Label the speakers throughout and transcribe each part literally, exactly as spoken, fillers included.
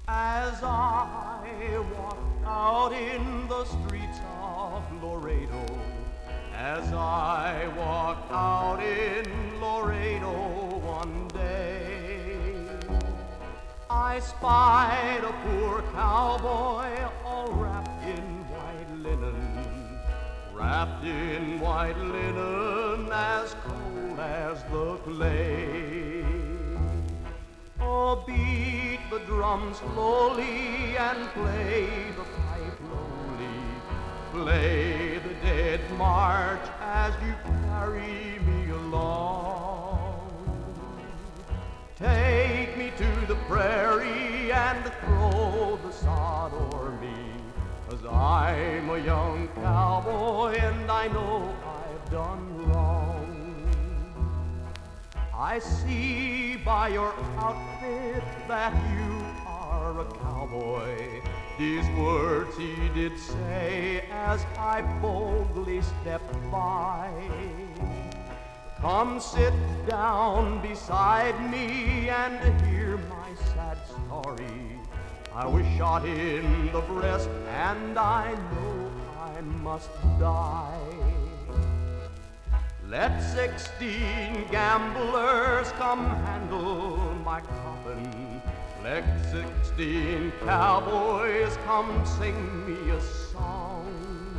Speaker 1: As I walk out in the streets of Laredo, as I walk out in Laredo one day, I spied a poor cowboy all wrapped in white linen, wrapped in white linen as cold as the clay. Oh, beat the drum slowly and play the pipe lowly, play the dead march as you carry me along. Take me to the prairie and throw the sod o'er me, 'cause I'm a young cowboy and I know I've done wrong. I see by your outfit that you are a cowboy. These words he did say as I boldly stepped by. Come sit down beside me and hear my sad story. I was shot in the breast and I know I must die. Let sixteen gamblers come handle my coffin. Let sixteen cowboys come sing me a song.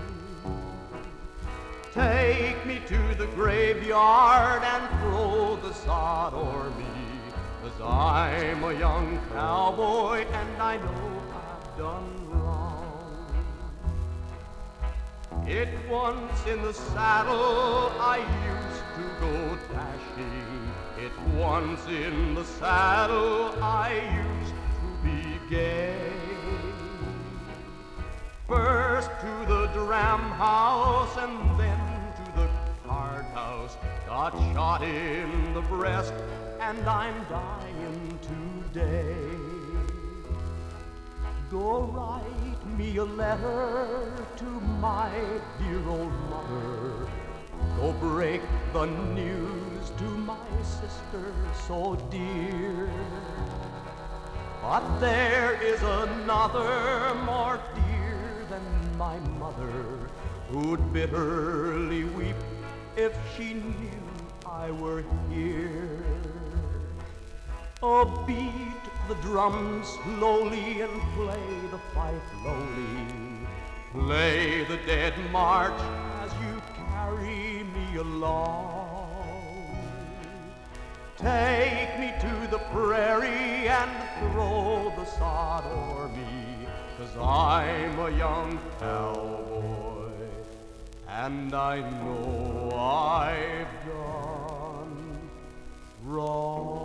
Speaker 1: Take me to the graveyard and throw the sod o'er me, 'cause I'm a young cowboy and I know I've done wrong. It once in the saddle I used to go dashing. It once in the saddle I used to be gay. First to the dram house and then to the card house. Got shot in the breast and I'm dying today. Go write me a letter to my dear old mother. Go break the news to my sister so dear. But there is another more dear than my mother, who'd bitterly weep if she knew I were here. Oh, beat the drum slowly and play the fife lowly, play the dead march as you carry me along. Take me to the prairie and throw the sod o'er me, 'cause I'm a young cowboy and I know I've done wrong.